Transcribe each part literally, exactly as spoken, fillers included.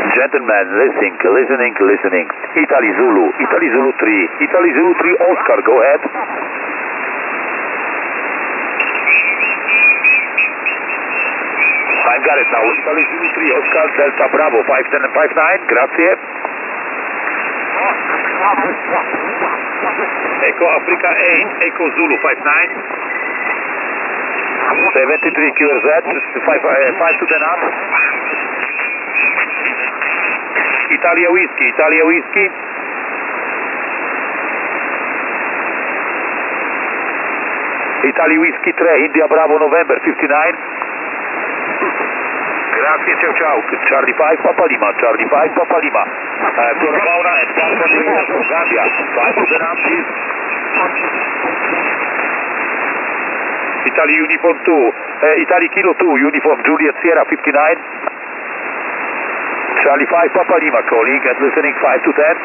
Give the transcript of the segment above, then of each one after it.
Gentlemen, listening, listening, listening. Italy Zulu, Italy Zulu three, Italy Zulu three, Oscar, go ahead. I've got it now. Italy Zulu three, Oscar, Delta Bravo, five ten and five nine, grazie. Echo Africa eight, Echo Zulu five nine. seventy-three Q R Z, five, uh, five to ten up. Italia Whiskey, Italia Whiskey. Italy Whiskey three, India Bravo November fifty-nine. Grazie, ciao ciao. Charlie five, Papa Lima, Charlie five, Papa Lima. Uh, Flora Fauna and Papa Lima from Zambia. five to ten up, please. Italy Uniform two, uh, Italy Kilo two, Uniform Juliet Sierra fifty-nine. Charlie five, Papa Lima, calling and listening five to ten.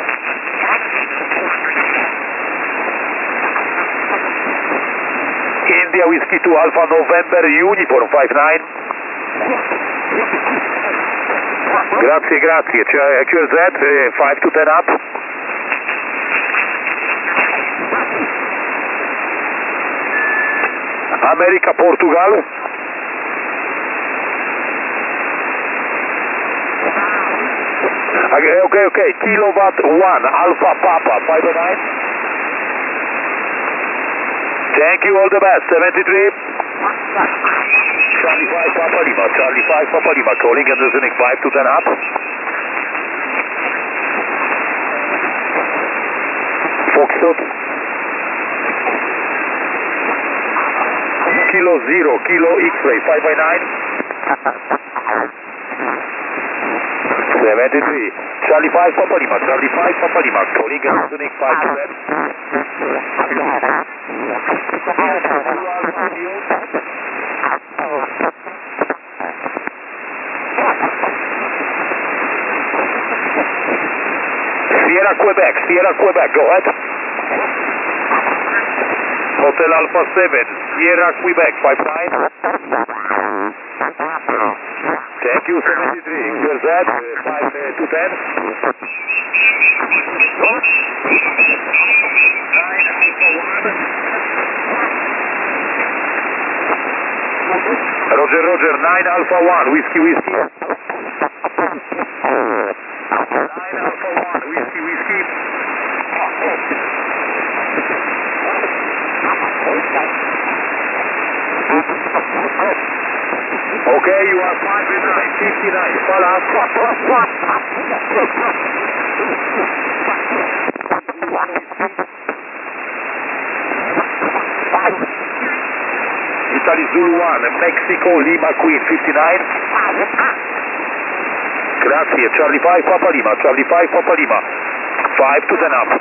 India Whiskey two, Alpha November, Uniform five nine. Grazie, grazie. Q R Z, uh, five to ten up. America, Portugal. Okay, okay, okay. Kilowatt one, Alpha Papa, five oh nine. Thank you, all the best. seventy-three. Charlie five, Papa Lima, Charlie five, Papa Lima, calling and listening five to ten up. Foxtrot. Kilo zero, Kilo X-ray, five by nine. seventy-three. Charlie five, Papa Lima, Charlie five, Papa Lima, calling and listening five to ten. Sierra Quebec, Sierra Quebec, go ahead. Hotel Alpha seven, Sierra Quebec, five nine. Thank you, seventy-three. Q R Z, five to ten. nine Alpha one. Roger, Roger, nine Alpha one, Whiskey, Whiskey. nine Alpha one, Whiskey, Whiskey. Okay, you are five and nine, fifty-nine, follow. Italy Zulu one, Mexico, Lima Queen, fifty-nine. Grazie, Charlie five, Papa Lima, Charlie five, Papa Lima. five to ten up.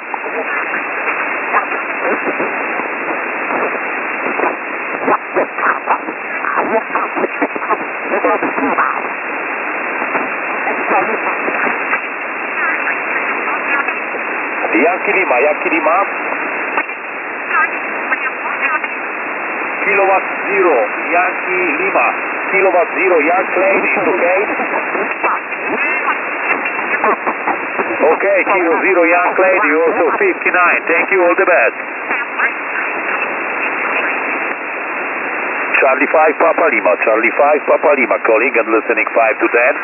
Yankee Lima, Yankee Lima. Kilowatt zero, Yankee Lima. Kilowatt zero, Yankee Lady, okay? Okay, Kilo zero, Yankee Lady, also fifty-nine. Thank you, all the best. Charlie five, Papa Lima, Charlie five, Papa Lima, calling and listening five to ten.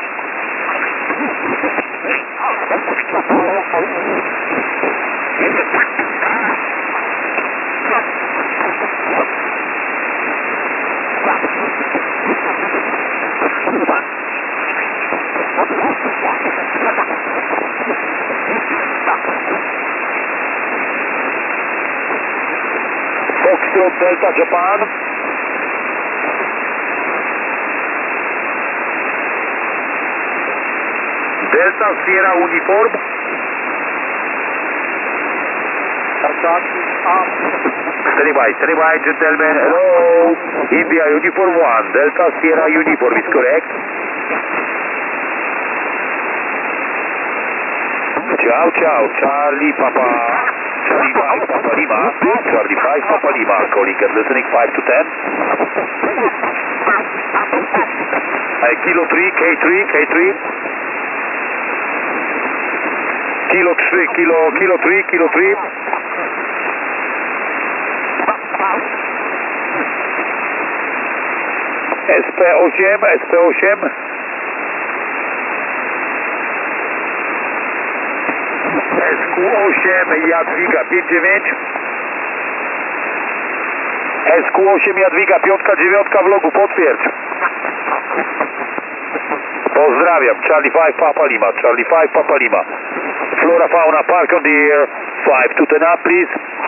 Foxtrot Delta Japan. Delta Sierra Uniform. Stand by, stand by, gentlemen. Hello. India Uniform one. Delta Sierra Uniform is correct. Ciao, ciao. Charlie Papa. Charlie five, Papa Lima. Charlie five, Papa Lima. Calling and listening five to ten. Uh, Kilo three, K three, K three. Kilo trzy, kilo, kilo trzy, kilo trzy. S P osiem, S P osiem. S Q osiem, Jadwiga pięć dziewięć. S Q osiem, Jadwiga, piątka, dziewiątka w logu, potwierdź. Pozdrawiam, Charlie five, Papa Lima, Charlie five, Papa Lima. Flora, fauna, park on the air, five to ten up, please.